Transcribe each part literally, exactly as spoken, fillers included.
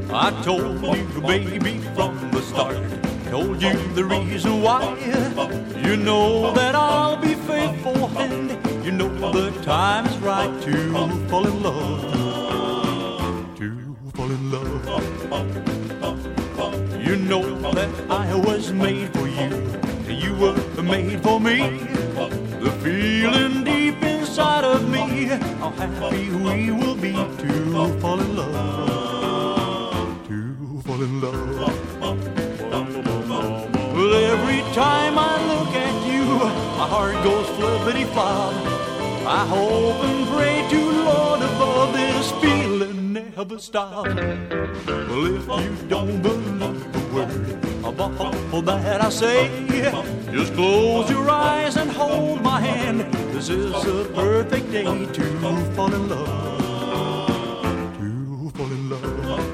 I told you, baby, from the start. Told you the reason why. You know that I'll be faithful, and you know the time is right to fall in love. To fall in love. You know that I was made for you. You were made for me. The feeling deep inside of me, how happy we will be to fall in love. To fall in love. Well, every time I look at you, my heart goes flippity-flop. I hope and pray to Lord above, this feeling never stops. Well, if you don't believe a word of all that I say, just close your eyes and hold my hand. This is a perfect day to fall in love. To fall in love.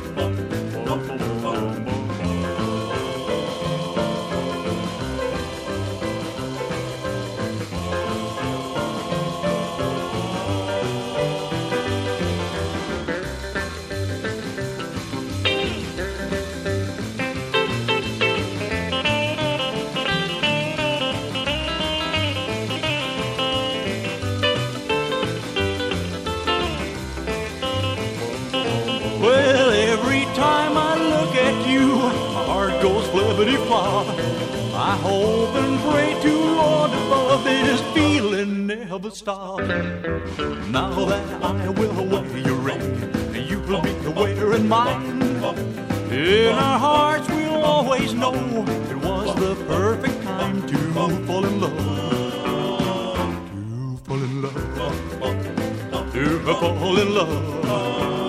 Well, every time I look at you, my heart goes flippity-flop. I hope and pray to Lord above, this feeling never stops. Now that I will wear your ring, you will be wearing mine. In our hearts we'll always know it was the perfect time to fall in love. To fall in love. To fall in love.